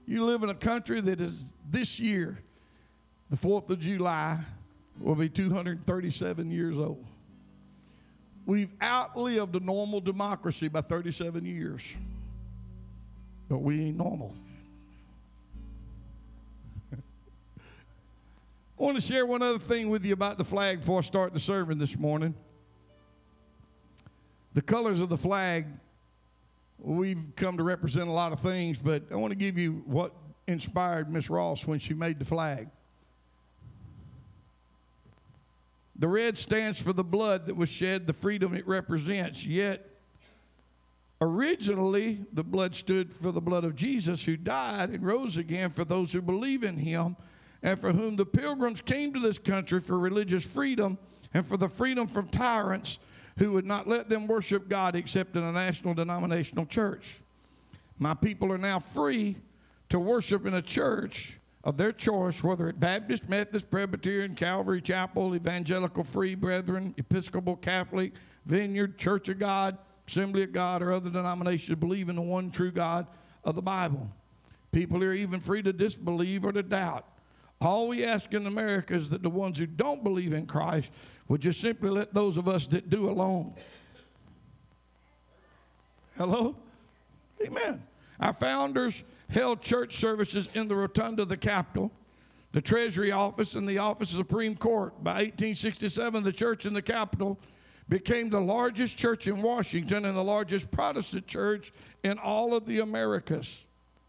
You live in a country that is this year, the 4th of July, will be 237 years old. We've outlived a normal democracy by 37 years. But we ain't normal. I want to share one other thing with you about the flag before I start the sermon this morning. The colors of the flag, we've come to represent a lot of things, but I want to give you what inspired Miss Ross when she made the flag. The red stands for the blood that was shed, the freedom it represents. Yet, originally, the blood stood for the blood of Jesus, who died and rose again for those who believe in him, and for whom the pilgrims came to this country for religious freedom and for the freedom from tyrants who would not let them worship God except in a national denominational church. My people are now free to worship in a church of their choice, whether it's Baptist, Methodist, Presbyterian, Calvary Chapel, Evangelical Free Brethren, Episcopal, Catholic, Vineyard, Church of God, Assembly of God, or other denominations believe in the one true God of the Bible. People are even free to disbelieve or to doubt. All we ask in America is that the ones who don't believe in Christ would just simply let those of us that do alone. Hello? Amen. Our founders held church services in the rotunda of the Capitol, the Treasury Office, and the Office of Supreme Court. By 1867, the church in the Capitol became the largest church in Washington and the largest Protestant church in all of the Americas.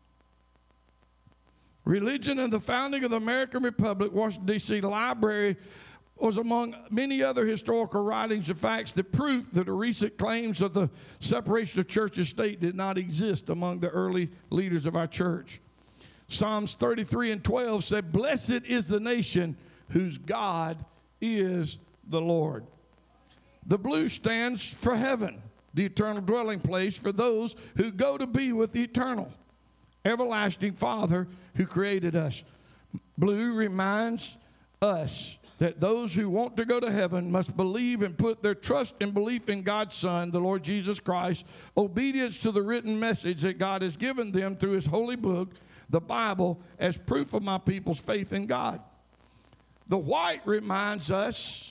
Religion and the founding of the American Republic, Washington, D.C. Library was among many other historical writings and facts that prove that the recent claims of the separation of church and state did not exist among the early leaders of our church. Psalms 33:12 said, "Blessed is the nation whose God is the Lord." The blue stands for heaven, the eternal dwelling place for those who go to be with the eternal, everlasting Father who created us. Blue reminds us that those who want to go to heaven must believe and put their trust and belief in God's Son, the Lord Jesus Christ, obedience to the written message that God has given them through his holy book, the Bible, as proof of my people's faith in God. The white reminds us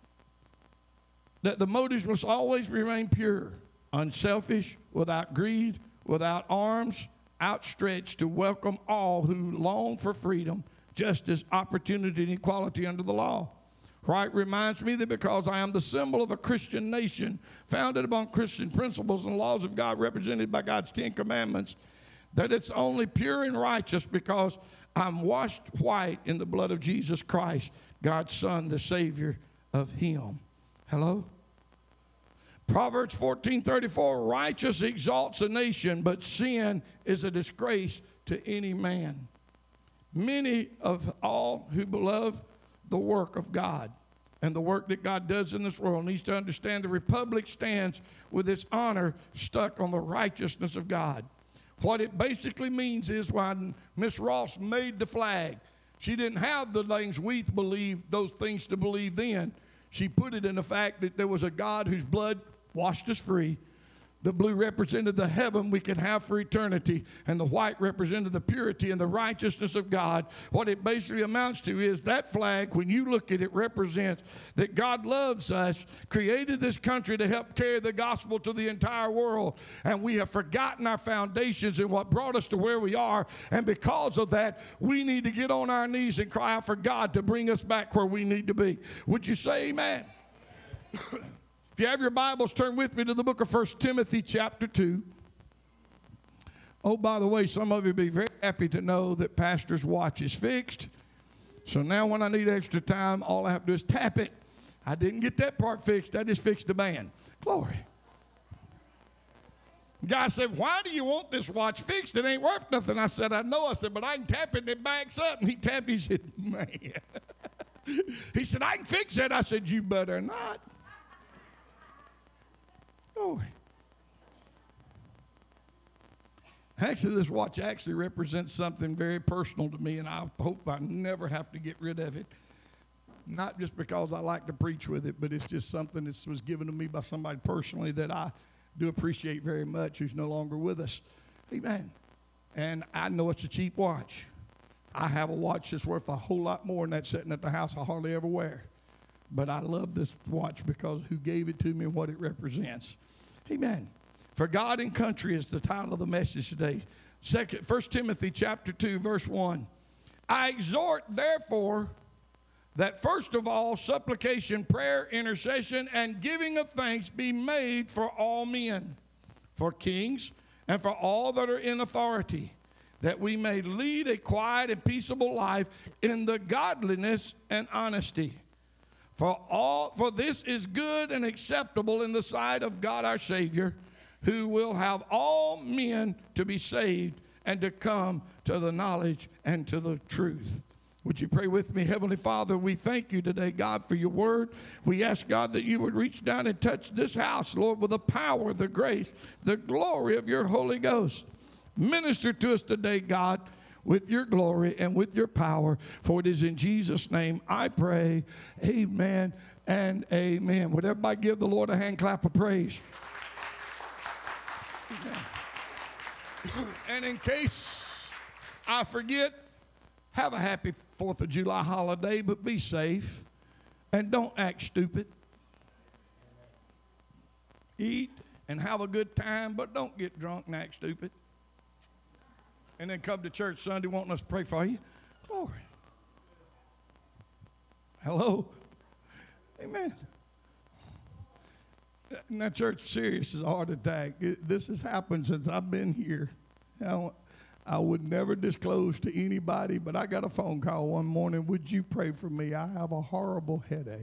that the motives must always remain pure, unselfish, without greed, without arms outstretched to welcome all who long for freedom, justice, opportunity, and equality under the law. White reminds me that because I am the symbol of a Christian nation founded upon Christian principles and laws of God represented by God's 10 Commandments, that it's only pure and righteous because I'm washed white in the blood of Jesus Christ, God's Son, the Savior of him. Hello? Proverbs 14:34, righteous exalts a nation, but sin is a disgrace to any man. Many of all who love the work of God and the work that God does in this world needs to understand the republic stands with its honor stuck on the righteousness of God. What it basically means is when Miss Ross made the flag, she didn't have the things we believe, those things to believe then. She put it in the fact that there was a God whose blood washed us free. The blue represented the heaven we could have for eternity, and the white represented the purity and the righteousness of God. What it basically amounts to is that flag, when you look at it, represents that God loves us, created this country to help carry the gospel to the entire world, and we have forgotten our foundations and what brought us to where we are, and because of that, we need to get on our knees and cry out for God to bring us back where we need to be. Would you say amen? If you have your Bibles, turn with me to the book of 1 Timothy chapter 2. Oh, by the way, some of you will be very happy to know that Pastor's watch is fixed. So now when I need extra time, all I have to do is tap it. I didn't get that part fixed. I just fixed the band. Glory. The guy said, why do you want this watch fixed? It ain't worth nothing. I said, I know. I said, but I can tap it and it backs up. And he tapped. He said, man. He said, I can fix it. I said, you better not. Oh. Actually, this watch actually represents something very personal to me, and I hope I never have to get rid of it. Not just because I like to preach with it, but it's just something that was given to me by somebody personally that I do appreciate very much, who's no longer with us. Amen. And I know it's a cheap watch. I have a watch that's worth a whole lot more than that sitting at the house I hardly ever wear. But I love this watch because of who gave it to me and what it represents. Amen. For God and Country is the title of the message today. 1 Timothy chapter 2, verse 1. I exhort, therefore, that first of all, supplication, prayer, intercession, and giving of thanks be made for all men, for kings, and for all that are in authority, that we may lead a quiet and peaceable life in the godliness and honesty. For this is good and acceptable in the sight of God our Savior, who will have all men to be saved and to come to the knowledge and to the truth. Would you pray with me? Heavenly Father, we thank you today, God, for your word. We ask, God, that you would reach down and touch this house, Lord, with the power, the grace, the glory of your Holy Ghost. Minister to us today, God, with your glory and with your power, for it is in Jesus' name I pray. Amen and amen. Would everybody give the Lord a hand clap of praise? Amen. And in case I forget, have a happy 4th of July holiday, but be safe and don't act stupid. Eat and have a good time, but don't get drunk and act stupid. And then come to church Sunday wanting us to pray for you. Glory. Hello? Amen. Now, church, serious as a heart attack. This has happened since I've been here. I would never disclose to anybody, but I got a phone call one morning. Would you pray for me? I have a horrible headache.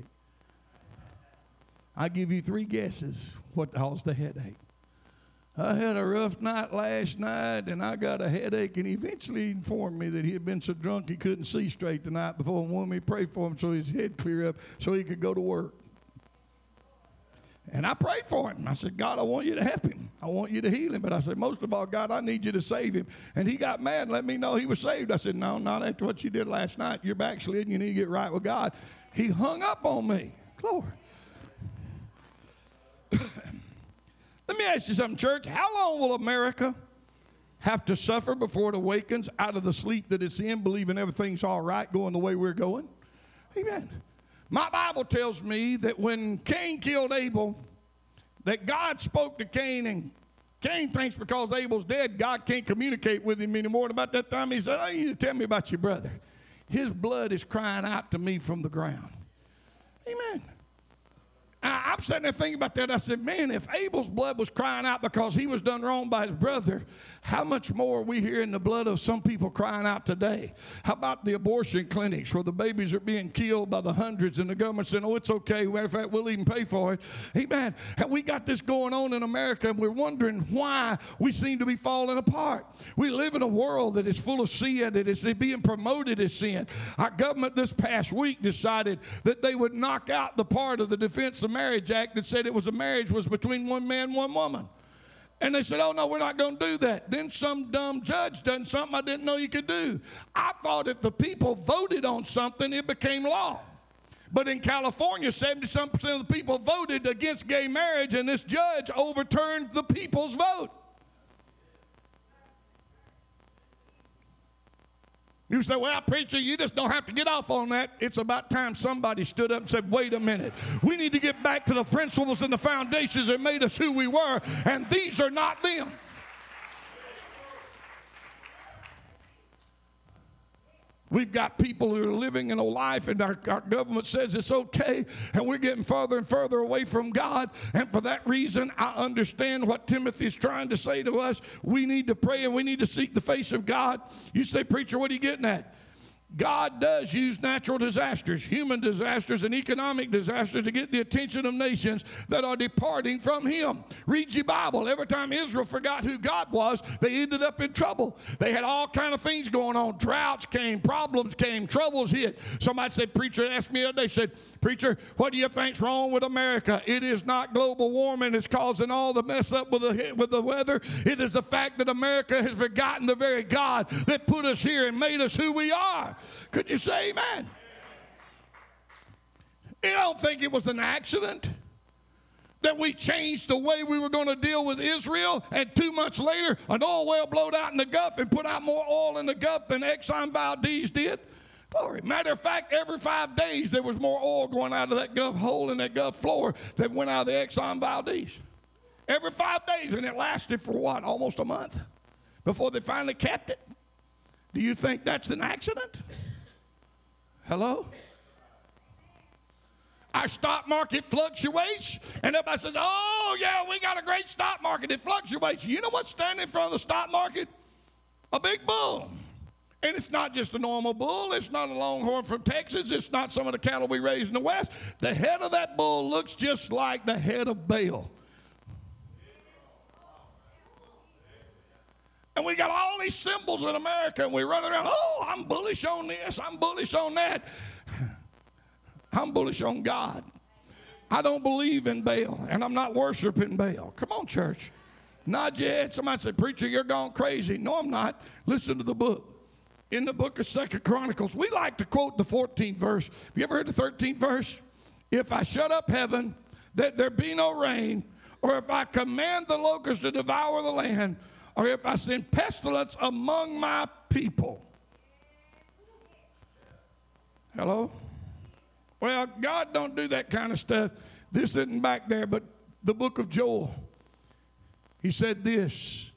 I give you 3 guesses what caused the headache. I had a rough night last night, and I got a headache, and he eventually informed me that he had been so drunk he couldn't see straight the night before and wanted me to pray for him so his head clear up so he could go to work. And I prayed for him. I said, God, I want you to help him. I want you to heal him. But I said, most of all, God, I need you to save him. And he got mad and let me know he was saved. I said, no, not after what you did last night. You're backsliding. You need to get right with God. He hung up on me. Glory. Let me ask you something, church. How long will America have to suffer before it awakens out of the sleep that it's in, believing everything's all right, going the way we're going? Amen. My Bible tells me that when Cain killed Abel, that God spoke to Cain, and Cain thinks because Abel's dead, God can't communicate with him anymore. And about that time, he said, I need you to tell me about your brother. His blood is crying out to me from the ground. Amen. I'm sitting there thinking about that. I said, man, if Abel's blood was crying out because he was done wrong by his brother, how much more are we hearing the blood of some people crying out today? How about the abortion clinics where the babies are being killed by the hundreds and the government saying, oh, it's okay. Matter of fact, we'll even pay for it. Amen. We got this going on in America, and we're wondering why we seem to be falling apart. We live in a world that is full of sin, that is being promoted as sin. Our government this past week decided that they would knock out the part of the Defense of Marriage Act that said a marriage was between one man and one woman. And they said, oh, no, we're not going to do that. Then some dumb judge done something I didn't know you could do. I thought if the people voted on something, it became law. But in California, 70-some% of the people voted against gay marriage, and this judge overturned the people's vote. You say, well, preacher, you just don't have to get off on that. It's about time somebody stood up and said, wait a minute. We need to get back to the principles and the foundations that made us who we were, and these are not them. We've got people who are living in a life, and our government says it's okay, and we're getting further and further away from God. And for that reason, I understand what Timothy's trying to say to us. We need to pray, and we need to seek the face of God. You say, preacher, what are you getting at? God does use natural disasters, human disasters, and economic disasters to get the attention of nations that are departing from Him. Read your Bible. Every time Israel forgot who God was, they ended up in trouble. They had all kind of things going on. Droughts came, problems came, troubles hit. Somebody said, preacher, asked me the other day, said, preacher, what do you think's wrong with America? It is not global warming that's causing all the mess up with the weather. It is the fact that America has forgotten the very God that put us here and made us who we are. Could you say amen? You don't think it was an accident that we changed the way we were going to deal with Israel, and 2 months later, an oil well blowed out in the Gulf and put out more oil in the Gulf than Exxon Valdez did? Glory. Matter of fact, every 5 days there was more oil going out of that Gulf hole in that Gulf floor that went out of the Exxon Valdez. Every 5 days, and it lasted for what, almost a month before they finally capped it. Do you think that's an accident? Hello? Our stock market fluctuates, and everybody says, oh, yeah, we got a great stock market. It fluctuates. You know what's standing in front of the stock market? A big bull. And it's not just a normal bull. It's not a longhorn from Texas. It's not some of the cattle we raise in the West. The head of that bull looks just like the head of Baal. And we got all these symbols in America, and we run around, oh, I'm bullish on this, I'm bullish on that. I'm bullish on God. I don't believe in Baal, and I'm not worshiping Baal. Come on, church. Nod your head. Somebody said, preacher, you're gone crazy. No, I'm not. Listen to the book. In the book of 2 Chronicles, we like to quote the 14th verse. Have you ever heard the 13th verse? If I shut up heaven, that there be no rain, or if I command the locusts to devour the land, or if I send pestilence among my people. Hello? Well, God don't do that kind of stuff. This isn't back there, but the book of Joel. He said this.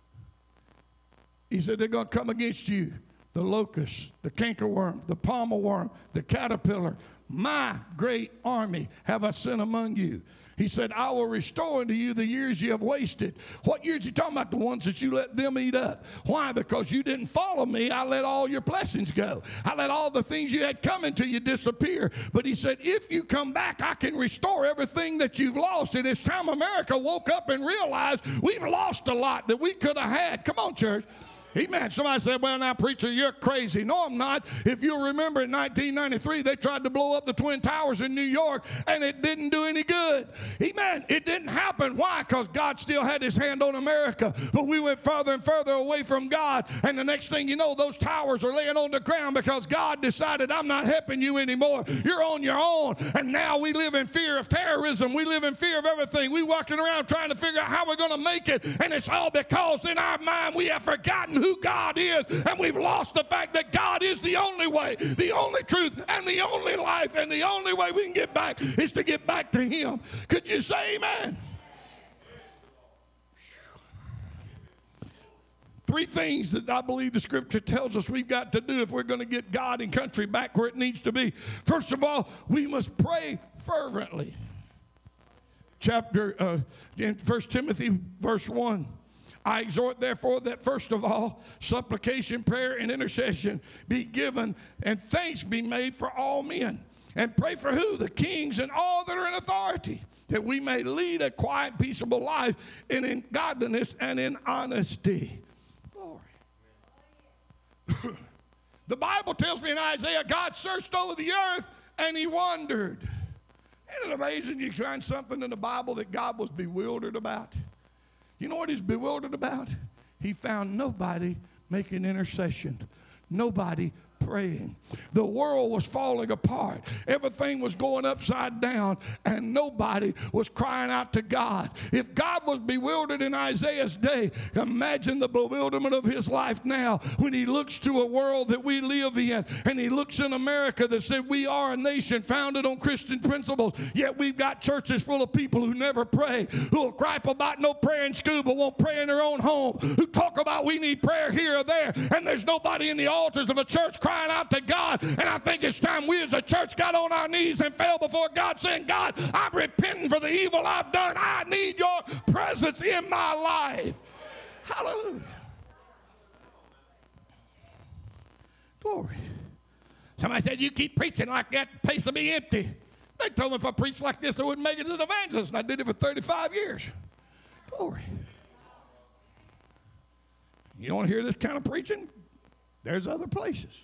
He said they're going to come against you. The locust, the cankerworm, the palmer worm, the caterpillar. My great army have I sent among you. He said, I will restore unto you the years you have wasted. What years are you talking about? The ones that you let them eat up. Why? Because you didn't follow me. I let all your blessings go. I let all the things you had coming to you disappear. But he said, if you come back, I can restore everything that you've lost. And it's time America woke up and realized we've lost a lot that we could have had. Come on, church. Amen. Somebody said, well, now, preacher, you're crazy. No, I'm not. If you'll remember, in 1993, they tried to blow up the Twin Towers in New York, and it didn't do any good. Amen. It didn't happen. Why? Because God still had his hand on America. But we went further and further away from God, and the next thing you know, those towers are laying on the ground because God decided, I'm not helping you anymore. You're on your own. And now we live in fear of terrorism. We live in fear of everything. We walking around trying to figure out how we're going to make it, and it's all because in our mind we have forgotten who God is, and we've lost the fact that God is the only way, the only truth, and the only life, and the only way we can get back is to get back to him. Could you say amen? 3 things that I believe the scripture tells us we've got to do if we're going to get God and country back where it needs to be. First of all, we must pray fervently. In 1 Timothy verse 1. I exhort, therefore, that first of all, supplication, prayer, and intercession be given, and thanks be made for all men. And pray for who? The kings and all that are in authority, that we may lead a quiet, peaceable life, and in godliness and in honesty. Glory. The Bible tells me in Isaiah, God searched over the earth, and he wondered. Isn't it amazing you find something in the Bible that God was bewildered about? You know what he's bewildered about? He found nobody making intercession, nobody praying. The world was falling apart. Everything was going upside down, and nobody was crying out to God. If God was bewildered in Isaiah's day, imagine the bewilderment of his life now when he looks to a world that we live in, and he looks in America that said we are a nation founded on Christian principles, yet we've got churches full of people who never pray, who will gripe about no prayer in school but won't pray in their own home, who talk about we need prayer here or there, and there's nobody in the altars of a church crying out to God. And I think it's time we as a church got on our knees and fell before God saying, God, I'm repenting for the evil I've done. I need your presence in my life. Hallelujah. Glory. Somebody said, you keep preaching like that, the place will be empty. They told me if I preached like this, I wouldn't make it as an evangelist, and I did it for 35 years. Glory. You want to hear this kind of preaching? There's other places.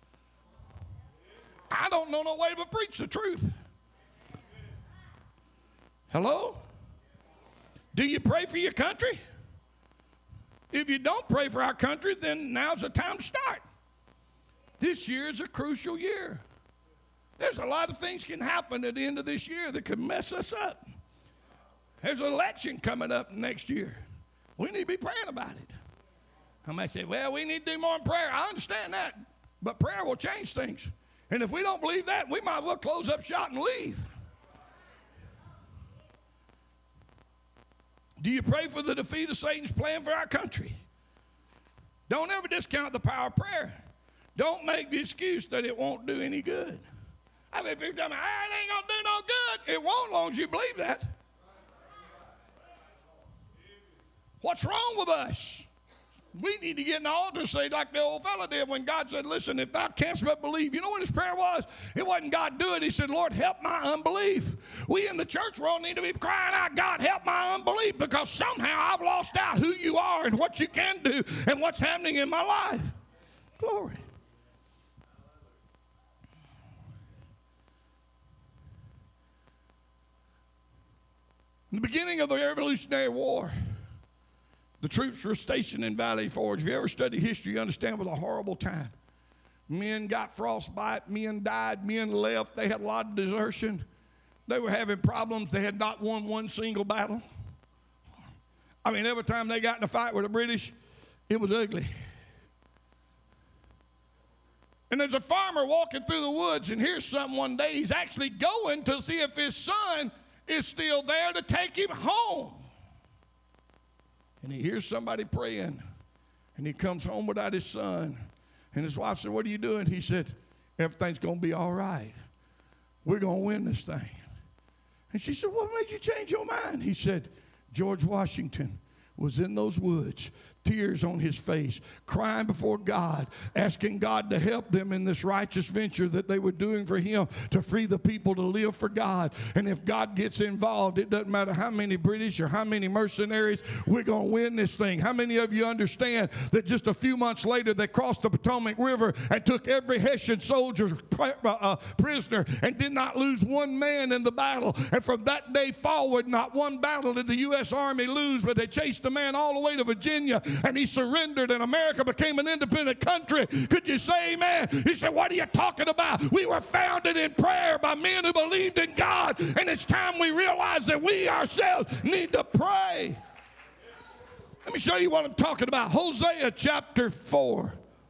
I don't know no way but preach the truth. Hello? Do you pray for your country? If you don't pray for our country, then now's the time to start. This year is a crucial year. There's a lot of things can happen at the end of this year that could mess us up. There's an election coming up next year. We need to be praying about it. Somebody said, well, we need to do more in prayer. I understand that. But prayer will change things. And if we don't believe that, we might as well close up shop and leave. Do you pray for the defeat of Satan's plan for our country? Don't ever discount the power of prayer. Don't make the excuse that it won't do any good. I mean, people tell me, it ain't going to do no good. It won't as long as you believe that. What's wrong with us? We need to get in the altar and say like the old fella did when God said, listen, if thou canst but believe. You know what his prayer was? It wasn't God do it. He said, Lord, help my unbelief. We in the church world need to be crying out, God, help my unbelief, because somehow I've lost out who you are and what you can do and what's happening in my life. Glory. In the beginning of the Revolutionary War, the troops were stationed in Valley Forge. If you ever study history, you understand it was a horrible time. Men got frostbite, men died, men left. They had a lot of desertion. They were having problems. They had not won one single battle. I mean, every time they got in a fight with the British, it was ugly. And there's a farmer walking through the woods, and here's something one day. He's actually going to see if his son is still there to take him home. And he hears somebody praying, and he comes home without his son. And his wife said, what are you doing? He said, everything's going to be all right. We're going to win this thing. And she said, what made you change your mind? He said, George Washington was in those woods, tears on his face, crying before God, asking God to help them in this righteous venture that they were doing for him to free the people to live for God. And if God gets involved, it doesn't matter how many British or how many mercenaries, we're going to win this thing. How many of you understand that just a few months later they crossed the Potomac River and took every Hessian soldier prisoner and did not lose one man in the battle? And from that day forward, not one battle did the U.S. Army lose, but they chased the man all the way to Virginia, and he surrendered, and America became an independent country. Could you say amen? He said, what are you talking about? We were founded in prayer by men who believed in God, and it's time we realize that we ourselves need to pray. Let me show you what I'm talking about. Hosea chapter 4.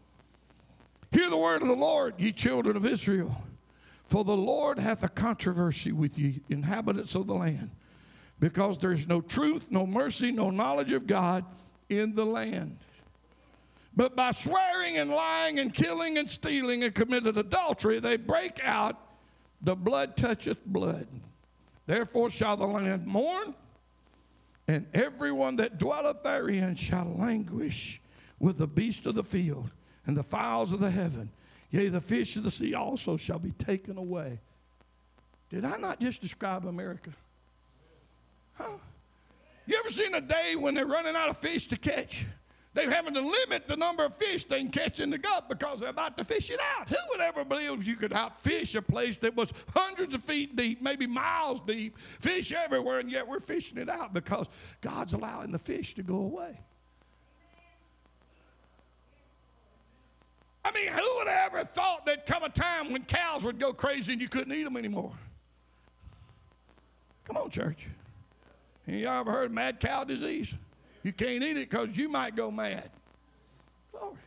Hear the word of the Lord, ye children of Israel. For the Lord hath a controversy with ye inhabitants of the land, because there is no truth, no mercy, no knowledge of God in the land. But by swearing and lying and killing and stealing and committed adultery, they break out, the blood toucheth blood. Therefore shall the land mourn, and everyone that dwelleth therein shall languish with the beasts of the field and the fowls of the heaven. Yea, the fish of the sea also shall be taken away. Did I not just describe America? Huh? You ever seen a day when they're running out of fish to catch? They're having to limit the number of fish they can catch in the gut because they're about to fish it out. Who would ever believe you could outfish a place that was hundreds of feet deep, maybe miles deep, fish everywhere, and yet we're fishing it out because God's allowing the fish to go away? I mean, who would have ever thought there'd come a time when cows would go crazy and you couldn't eat them anymore? Come on, church. Y'all ever heard of mad cow disease? You can't eat it because you might go mad. Glory.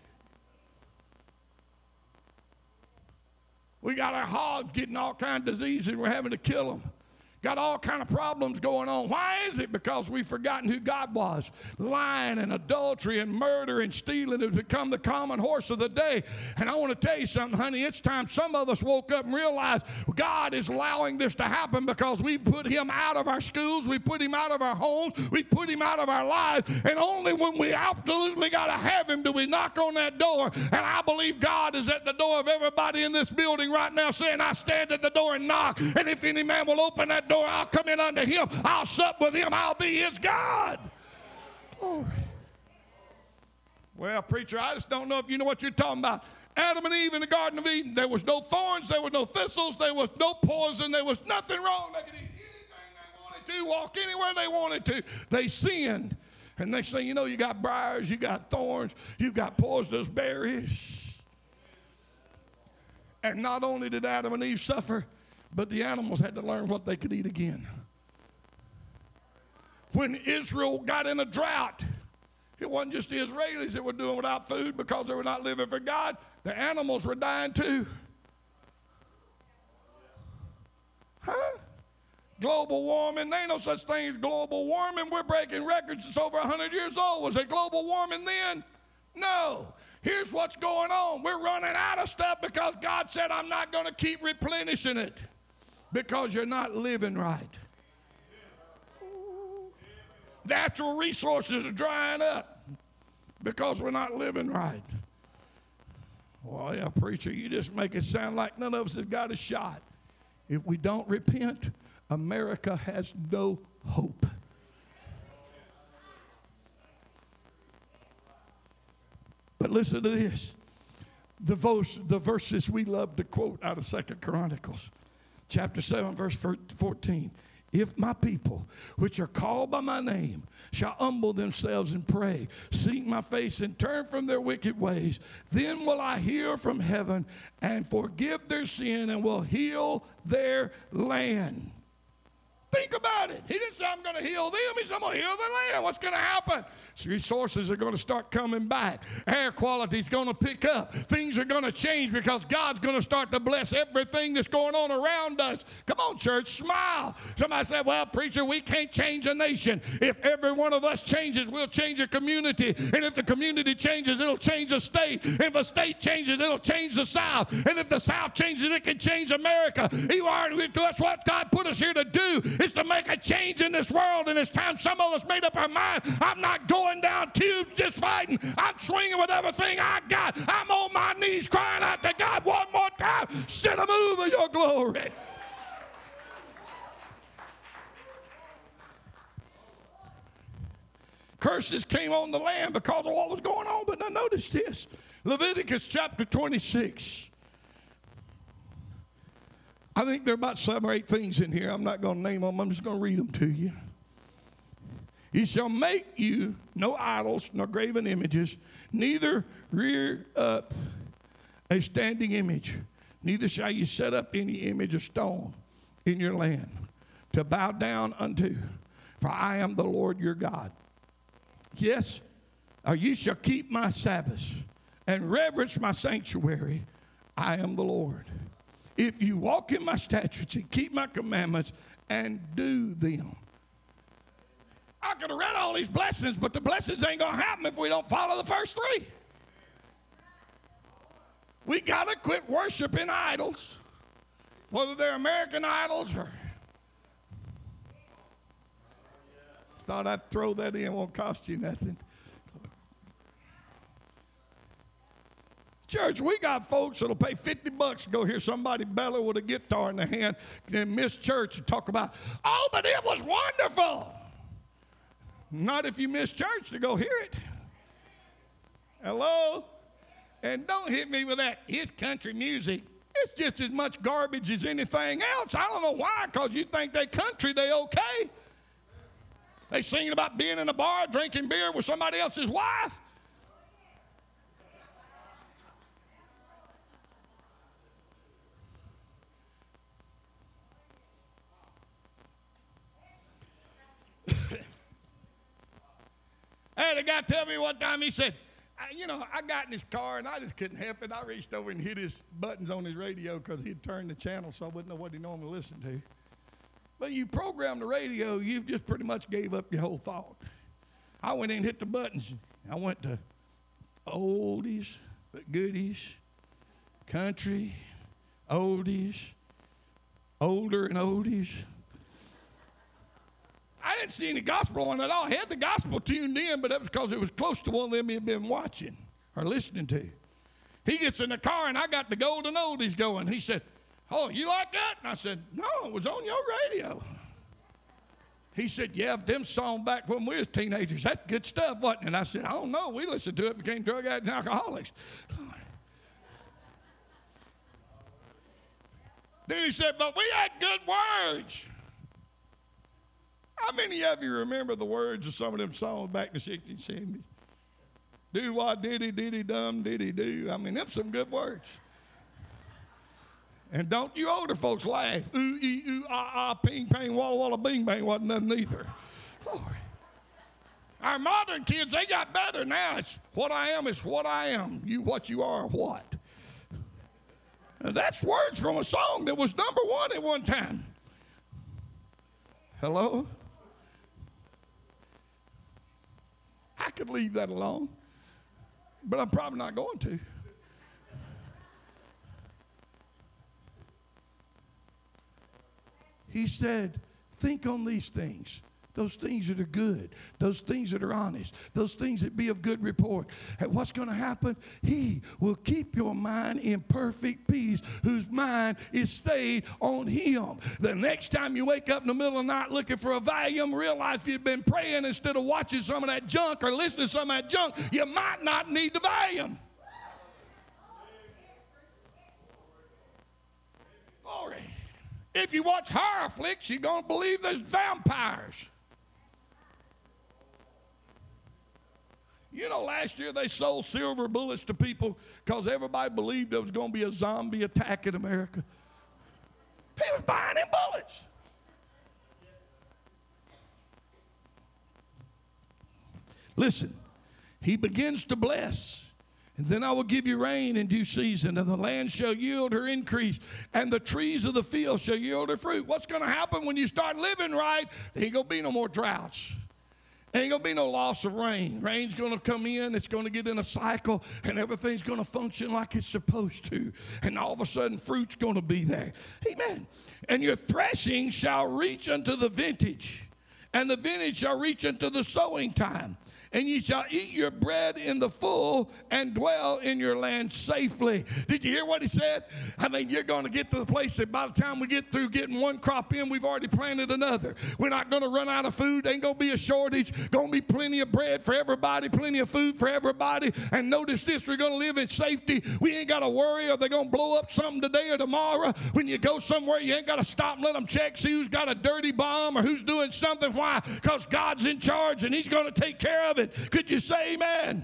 We got our hogs getting all kinds of diseases. We're having to kill them. Got all kind of problems going on. Why is it? Because we've forgotten who God was. Lying and adultery and murder and stealing has become the common horse of the day. And I want to tell you something, honey. It's time some of us woke up and realized God is allowing this to happen because we've put him out of our schools. We put him out of our homes. We put him out of our lives. And only when we absolutely got to have him do we knock on that door. And I believe God is at the door of everybody in this building right now saying, I stand at the door and knock. And if any man will open that door, I'll come in unto him. I'll sup with him. I'll be his God. Glory. Well, preacher, I just don't know if you know what you're talking about. Adam and Eve in the Garden of Eden, there was no thorns, there was no thistles, there was no poison, there was nothing wrong. They could eat anything they wanted to, walk anywhere they wanted to. They sinned. And next thing you know, you got briars, you got thorns, you got poisonous berries. And not only did Adam and Eve suffer, but the animals had to learn what they could eat again. When Israel got in a drought, it wasn't just the Israelis that were doing without food because they were not living for God. The animals were dying too. Huh? Global warming. There ain't no such thing as global warming. We're breaking records. It's over 100 years old. Was it global warming then? No. Here's what's going on. We're running out of stuff because God said, I'm not going to keep replenishing it because you're not living right. Natural resources are drying up because we're not living right. Well, yeah, preacher, you just make it sound like none of us has got a shot. If we don't repent, America has no hope. But listen to this. The verses we love to quote out of 2 Chronicles, chapter 7, verse 14. If my people, which are called by my name, shall humble themselves and pray, seek my face and turn from their wicked ways, then will I hear from heaven and forgive their sin and will heal their land. Think about it. He didn't say, I'm going to heal them. He said, I'm going to heal their land. What's going to happen? Resources are going to start coming back. Air quality is going to pick up. Things are going to change because God's going to start to bless everything that's going on around us. Come on, church, smile. Somebody said, well, preacher, we can't change a nation. If every one of us changes, we'll change a community. And if the community changes, it'll change a state. If a state changes, it'll change the South. And if the South changes, it can change America. That's what God put us here to do, is to make a change in this world. And it's time some of us made up our mind, I'm not going down tubes just fighting. I'm swinging with everything I got. I'm on my knees crying out to God one more time, send a move of your glory. Curses came on the land because of what was going on. But now notice this. Leviticus chapter 26. I think there are about 7 or 8 things in here. I'm not going to name them. I'm just going to read them to you. He shall make you no idols, nor graven images, neither rear up a standing image, neither shall you set up any image of stone in your land to bow down unto, for I am the Lord your God. Yes, you shall keep my Sabbaths and reverence my sanctuary. I am the Lord. If you walk in my statutes and keep my commandments and do them. I could have read all these blessings, but the blessings ain't going to happen if we don't follow the first 3. We got to quit worshiping idols, whether they're American idols or. Thought I'd throw that in, won't cost you nothing. Church, we got folks that'll pay $50 to go hear somebody bellow with a guitar in their hand and miss church and talk about, oh, but it was wonderful. Not if you miss church to go hear it. Hello? And don't hit me with that, it's country music. It's just as much garbage as anything else. I don't know why, because you think they country, they okay. They singing about being in a bar, drinking beer with somebody else's wife. I had a guy tell me one time, he said, I got in his car and I just couldn't help it. I reached over and hit his buttons on his radio because he'd turned the channel so I wouldn't know what he normally listened to. But you program the radio, you've just pretty much gave up your whole thought. I went in and hit the buttons. I went to oldies but goodies, country, oldies, older and oldies. I didn't see any gospel on it at all. I had the gospel tuned in, but that was because it was close to one of them he had been watching or listening to. He gets in the car, and I got the golden oldies going. He said, oh, you like that? And I said, no, it was on your radio. He said, yeah, if them songs back when we was teenagers, that's good stuff, wasn't it? And I said, I don't know. We listened to it, became drug addicts and alcoholics. Then he said, but we had good words. How many of you remember the words of some of them songs back in the 60s, 70s? Do what diddy, diddy, dum, diddy, do. I mean, them some good words. And don't you older folks laugh. Ooh, ee, ooh, ah, ah, ping, pang, walla, walla, bing, bang wasn't nothing either. Glory. Our modern kids, they got better now. It's what I am is what I am. You what you are, what? And that's words from a song that was number one at one time. Hello? I could leave that alone, but I'm probably not going to. He said, think on these things. Those things that are good, those things that are honest, those things that be of good report. And what's going to happen? He will keep your mind in perfect peace, whose mind is stayed on him. The next time you wake up in the middle of the night looking for a Valium, realize if you've been praying instead of watching some of that junk or listening to some of that junk, you might not need the Valium. Glory. If you watch horror flicks, you're going to believe there's vampires. You know, last year they sold silver bullets to people because everybody believed there was going to be a zombie attack in America. He was buying them bullets. Listen, he begins to bless. And then I will give you rain in due season, and the land shall yield her increase, and the trees of the field shall yield her fruit. What's going to happen when you start living right? There ain't going to be no more droughts. There ain't going to be no loss of rain. Rain's going to come in. It's going to get in a cycle, and everything's going to function like it's supposed to. And all of a sudden, fruit's going to be there. Amen. And your threshing shall reach unto the vintage, and the vintage shall reach unto the sowing time. And ye shall eat your bread in the full and dwell in your land safely. Did you hear what he said? I mean, you're going to get to the place that by the time we get through getting one crop in, we've already planted another. We're not going to run out of food. Ain't going to be a shortage. Going to be plenty of bread for everybody, plenty of food for everybody. And notice this, we're going to live in safety. We ain't got to worry, are they going to blow up something today or tomorrow? When you go somewhere, you ain't got to stop and let them check, see who's got a dirty bomb or who's doing something. Why? Because God's in charge and he's going to take care of it. Could you say amen?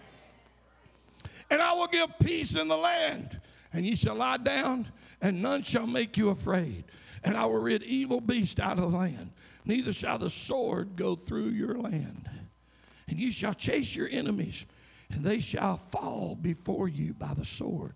And I will give peace in the land, and ye shall lie down, and none shall make you afraid. And I will rid evil beasts out of the land, neither shall the sword go through your land. And ye shall chase your enemies, and they shall fall before you by the sword.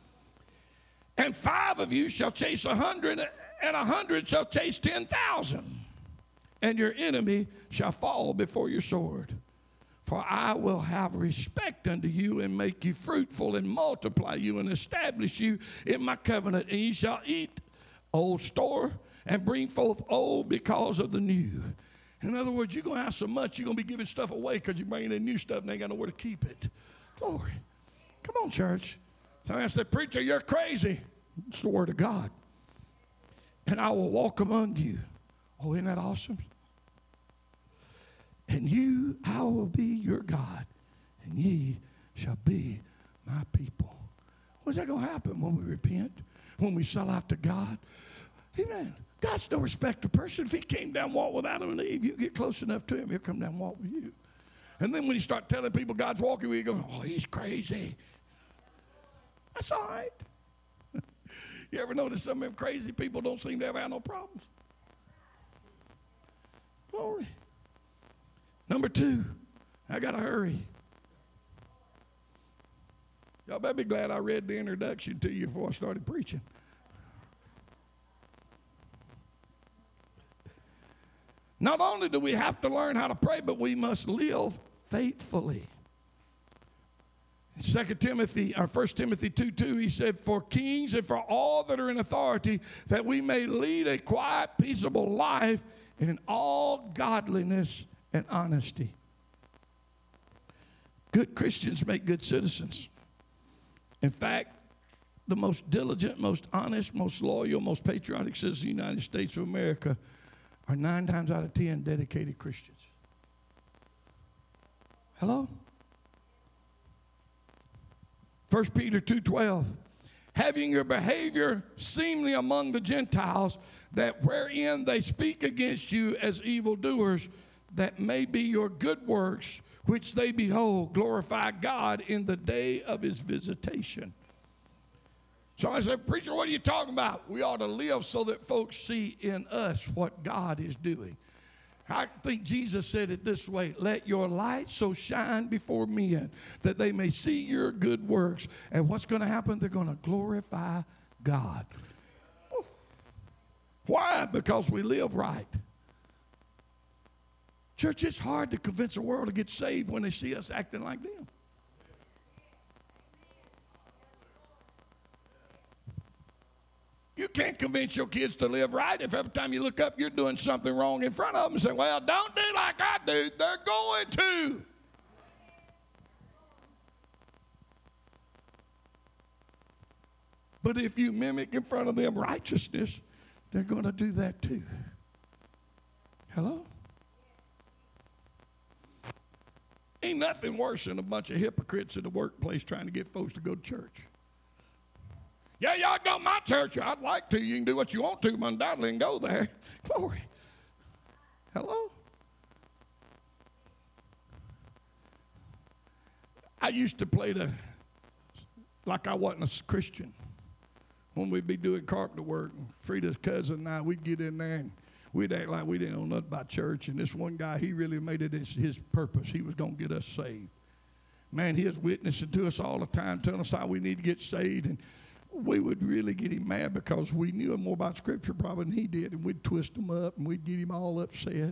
And 5 of you shall chase 100, and 100 shall chase 10,000. And your enemy shall fall before your sword. For I will have respect unto you and make you fruitful and multiply you and establish you in my covenant. And ye shall eat old store and bring forth old because of the new. In other words, you're going to have so much, you're going to be giving stuff away because you're bringing in new stuff and they ain't got nowhere to keep it. Glory. Come on, church. Somebody said, preacher, you're crazy. It's the word of God. And I will walk among you. Oh, isn't that awesome? And I will be your God, and ye shall be my people. What's that going to happen when we repent, when we sell out to God? Amen. God's no respecter of person. If he came down and walked with Adam and Eve, you get close enough to him, he'll come down and walk with you. And then when you start telling people God's walking with you, you go, oh, he's crazy. That's all right. You ever notice some of them crazy people don't seem to ever have no problems? Glory. Number 2, I got to hurry. Y'all better be glad I read the introduction to you before I started preaching. Not only do we have to learn how to pray, but we must live faithfully. In 1 Timothy 2:2, he said, for kings and for all that are in authority, that we may lead a quiet, peaceable life in all godliness and honesty. Good Christians make good citizens. In fact, the most diligent, most honest, most loyal, most patriotic citizens of the United States of America are 9 times out of 10 dedicated Christians. Hello? 1 Peter 2:12, having your behavior seemly among the Gentiles, that wherein they speak against you as evildoers, that may be your good works, which they behold, glorify God in the day of his visitation. So I said, preacher, what are you talking about? We ought to live so that folks see in us what God is doing. I think Jesus said it this way: let your light so shine before men that they may see your good works. And what's going to happen? They're going to glorify God. Why? Because we live right. Church, it's hard to convince the world to get saved when they see us acting like them. You can't convince your kids to live right if every time you look up you're doing something wrong in front of them and say, well, don't do like I do. They're going to. But if you mimic in front of them righteousness, they're going to do that too. Hello? Ain't nothing worse than a bunch of hypocrites in the workplace trying to get folks to go to church. Yeah, y'all go to my church. I'd like to. You can do what you want to, but undoubtedly can go there. Glory. Hello? I used to play like I wasn't a Christian. When we'd be doing carpenter work, and Frida's cousin and I, we'd get in there and we'd act like we didn't know nothing about church. And this one guy, he really made it his purpose. He was going to get us saved. Man, he was witnessing to us all the time, telling us how we need to get saved. And we would really get him mad because we knew more about Scripture probably than he did, and we'd twist him up, and we'd get him all upset. And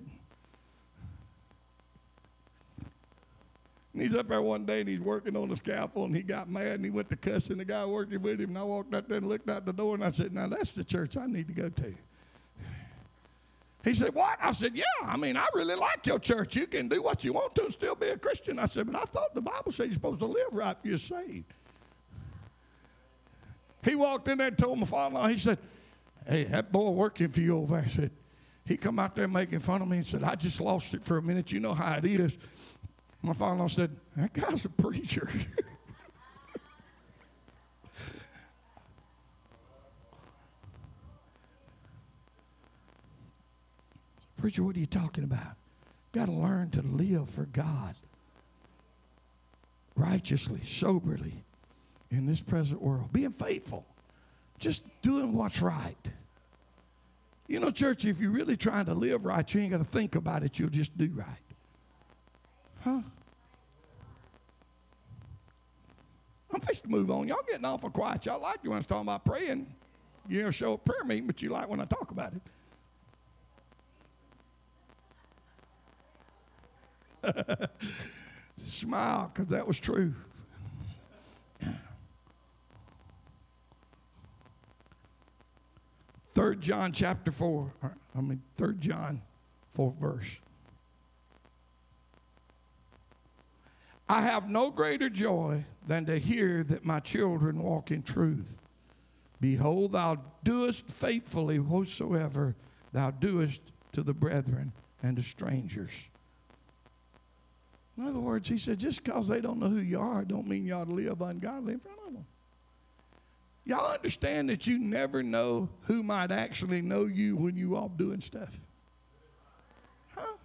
he's up there one day, and he's working on the scaffold, and he got mad, and he went to cussing the guy working with him, and I walked out there and looked out the door, and I said, now, that's the church I need to go to. He said, what? I said, yeah, I mean, I really like your church. You can do what you want to and still be a Christian. I said, but I thought the Bible said you're supposed to live right if you're saved. He walked in there and told my father-in-law, he said, hey, that boy working for you over there, said, he come out there making fun of me and said, I just lost it for a minute. You know how it is. My father-in-law said, that guy's a preacher. Preacher, what are you talking about? Got to learn to live for God righteously, soberly, in this present world. Being faithful. Just doing what's right. You know, church, if you're really trying to live right, you ain't got to think about it. You'll just do right. Huh? I'm fixing to move on. Y'all getting awful quiet. Y'all like you when I was talking about praying. You know, show a prayer meeting, but you like when I talk about it. Smile, because that was true. 3 John chapter 4, 3 John 4th verse. I have no greater joy than to hear that my children walk in truth. Behold, thou doest faithfully whatsoever thou doest to the brethren and to strangers. In other words, he said, just because they don't know who you are, don't mean you ought to live ungodly in front of them. Y'all understand that you never know who might actually know you when you off doing stuff? Huh?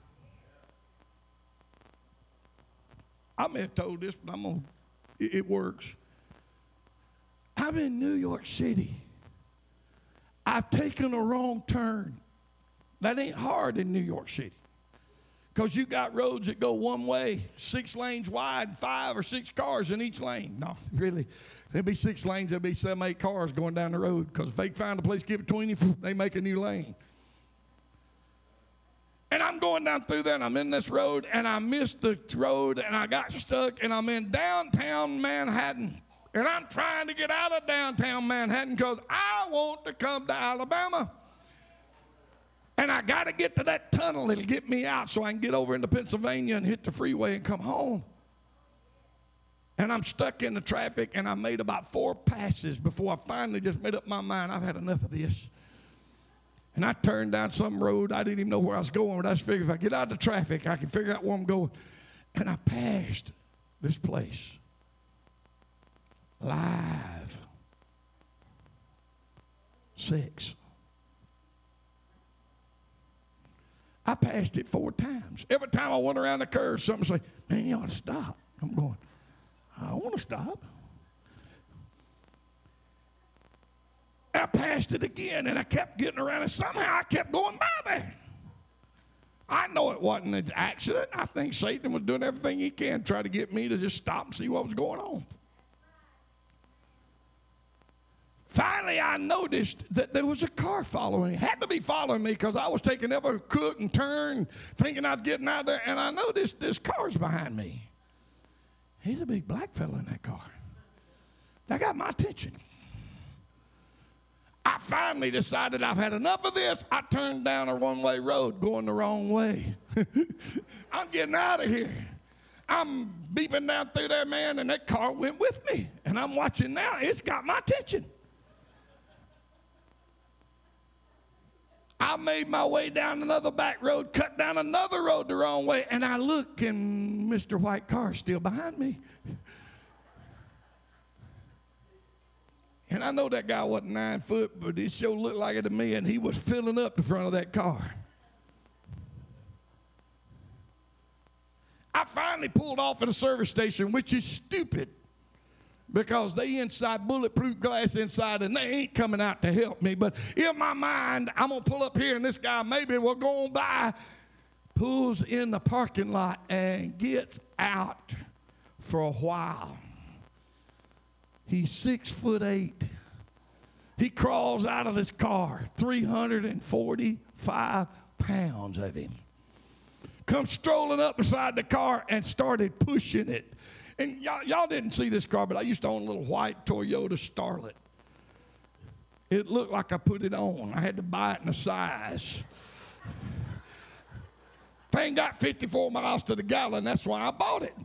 I may have told this, but it works. I'm in New York City. I've taken a wrong turn. That ain't hard in New York City. Because you got roads that go one way, 6 lanes wide, 5 or 6 cars in each lane. No, really. There'll be 6 lanes, there'll be 7, 8 cars going down the road. Because if they find a place to get between you, they make a new lane. And I'm going down through there, and I'm in this road, and I missed the road, and I got stuck, and I'm in downtown Manhattan. And I'm trying to get out of downtown Manhattan because I want to come to Alabama. And I got to get to that tunnel that'll get me out so I can get over into Pennsylvania and hit the freeway and come home. And I'm stuck in the traffic, and I made about 4 passes before I finally just made up my mind. I've had enough of this. And I turned down some road. I didn't even know where I was going, but I just figured if I get out of the traffic, I can figure out where I'm going. And I passed this place. Live. 6. I passed it 4 times. Every time I went around the curve, something say, man, you ought to stop. I'm going, I don't want to stop. I passed it again, and I kept getting around, and somehow I kept going by there. I know it wasn't an accident. I think Satan was doing everything he can to try to get me to just stop and see what was going on. Finally, I noticed that there was a car following me. It had to be following me because I was taking every crook and turn, thinking I was getting out there, and I noticed this car's behind me. He's a big black fella in that car. That got my attention. I finally decided I've had enough of this. I turned down a one-way road going the wrong way. I'm getting out of here. I'm beeping down through there, man, and that car went with me. And I'm watching now. It's got my attention. I made my way down another back road, cut down another road the wrong way, and I look, and Mr. White Car's still behind me. And I know that guy wasn't 9 foot, but it sure looked like it to me, and he was filling up the front of that car. I finally pulled off at a service station, which is stupid, because they inside bulletproof glass inside, and they ain't coming out to help me. But in my mind, I'm going to pull up here, and this guy maybe will go on by, pulls in the parking lot, and gets out for a while. He's 6'8". He crawls out of his car, 345 pounds of him. Comes strolling up beside the car and started pushing it. And y'all didn't see this car, but I used to own a little white Toyota Starlet. It looked like I put it on. I had to buy it in a size. Thing got 54 miles to the gallon. That's why I bought it.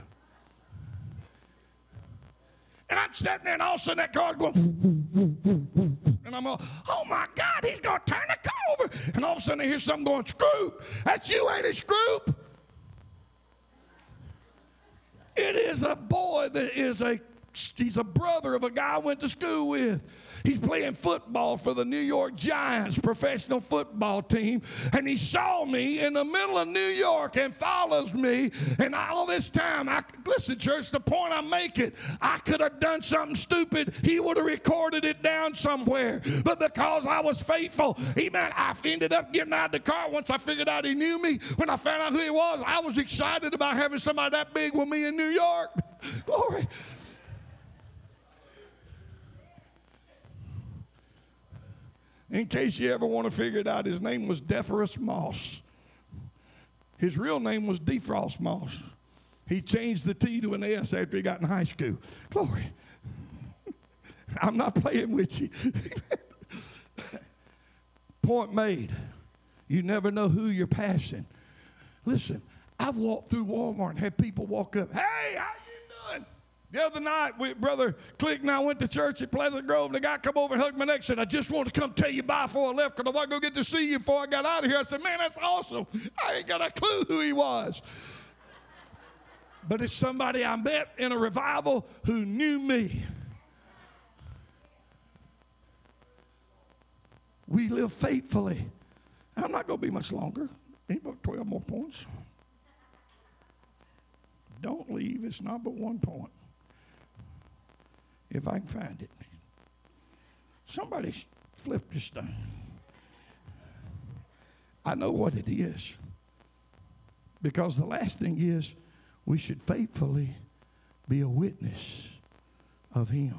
And I'm sitting there, and all of a sudden that car's going, and I'm going, oh my God, he's going to turn the car over. And all of a sudden I hear something going, Scroop, that's you, ain't it, Scroop? It is a boy that he's a brother of a guy I went to school with. He's playing football for the New York Giants professional football team, and he saw me in the middle of New York and follows me. And all this time, listen, church, the point I'm making, I could have done something stupid. He would have recorded it down somewhere. But because I was faithful, I ended up getting out of the car once I figured out he knew me. When I found out who he was, I was excited about having somebody that big with me in New York. Glory. In case you ever want to figure it out, his name was DeForest Moss. His real name was DeFrost Moss. He changed the T to an S after he got in high school. Glory. I'm not playing with you. Point made. You never know who you're passing. Listen, I've walked through Walmart and had people walk up, hey, how you doing? The other night, Brother Click and I went to church at Pleasant Grove, and the guy come over and hugged my neck and said, I just wanted to come tell you bye before I left because I wasn't going to get to see you before I got out of here. I said, man, that's awesome. I ain't got a clue who he was. But it's somebody I met in a revival who knew me. We live faithfully. I'm not going to be much longer. Ain't but 12 more points. Don't leave. It's not but 1 point. If I can find it. Somebody flipped this thing. I know what it is. Because the last thing is, we should faithfully be a witness of him.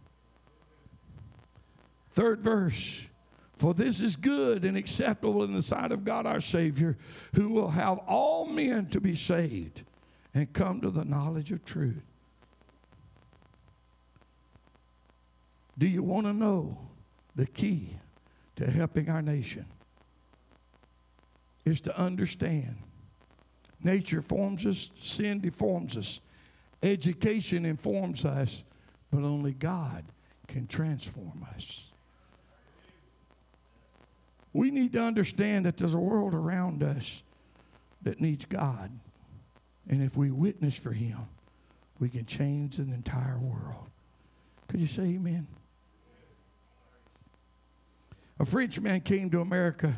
Third verse. For this is good and acceptable in the sight of God our Savior, who will have all men to be saved and come to the knowledge of truth. Do you want to know the key to helping our nation? Is to understand nature forms us, sin deforms us, education informs us, but only God can transform us. We need to understand that there's a world around us that needs God. And if we witness for him, we can change the entire world. Could you say amen? A Frenchman came to America.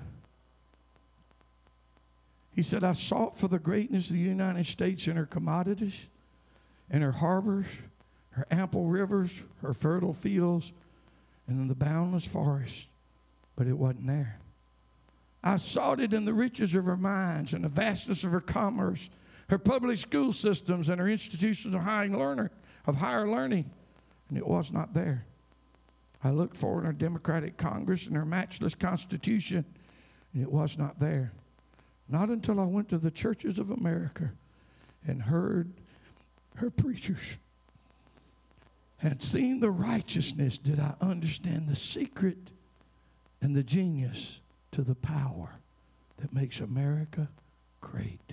He said, I sought for the greatness of the United States in her commodities, in her harbors, her ample rivers, her fertile fields, and in the boundless forests. But it wasn't there. I sought it in the riches of her mines and the vastness of her commerce, her public school systems and her institutions of higher learning, and it was not there. I looked for it in her democratic Congress and her matchless Constitution, and it was not there. Not until I went to the churches of America and heard her preachers and seen the righteousness did I understand the secret and the genius to the power that makes America great.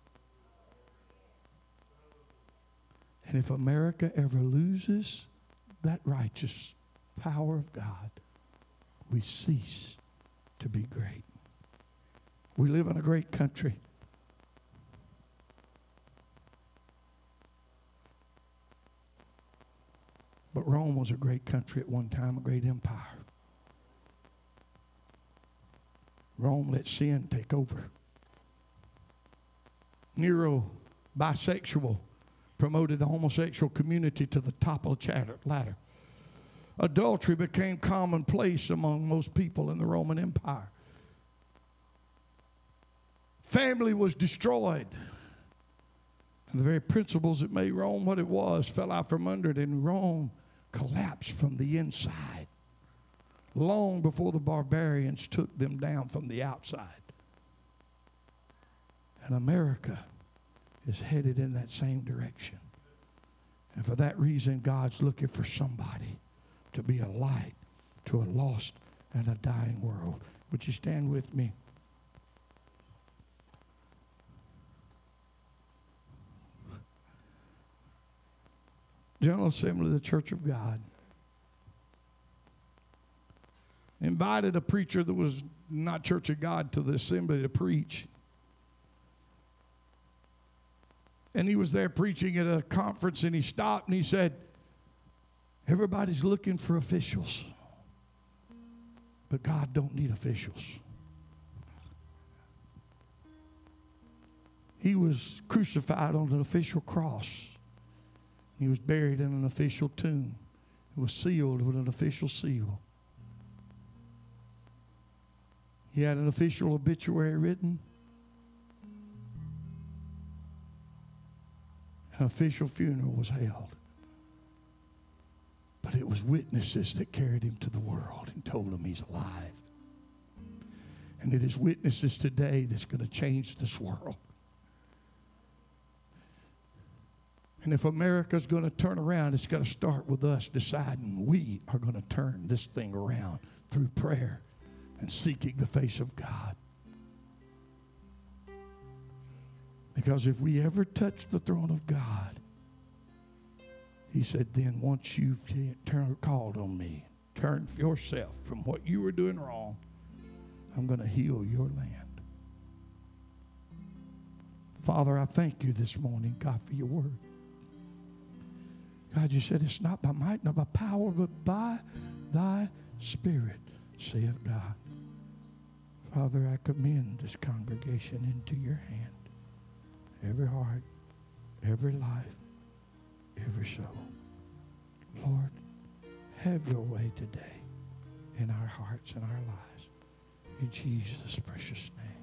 And if America ever loses that righteous power of God, we cease to be great. We live in a great country. But Rome was a great country at one time, a great empire. Rome let sin take over. Nero, bisexual, promoted the homosexual community to the top of the ladder. Adultery became commonplace among most people in the Roman Empire. Family was destroyed. And the very principles that made Rome what it was fell out from under it, and Rome collapsed from the inside long before the barbarians took them down from the outside. And America is headed in that same direction. And for that reason, God's looking for somebody to be a light to a lost and a dying world. Would you stand with me? General Assembly of the Church of God invited a preacher that was not Church of God to the assembly to preach. And he was there preaching at a conference, and he stopped and he said, everybody's looking for officials, but God don't need officials. He was crucified on an official cross. He was buried in an official tomb. He was sealed with an official seal. He had an official obituary written. An official funeral was held. But it was witnesses that carried him to the world and told him he's alive. And it is witnesses today that's going to change this world. And if America's going to turn around, it's got to start with us deciding we are going to turn this thing around through prayer and seeking the face of God. Because if we ever touch the throne of God, he said, then once you've called on me, turn yourself from what you were doing wrong, I'm going to heal your land. Father, I thank you this morning, God, for your word. God, you said it's not by might, not by power, but by thy Spirit, saith God. Father, I commend this congregation into your hand. Every heart, every life, every soul. Lord, have your way today in our hearts and our lives. In Jesus' precious name.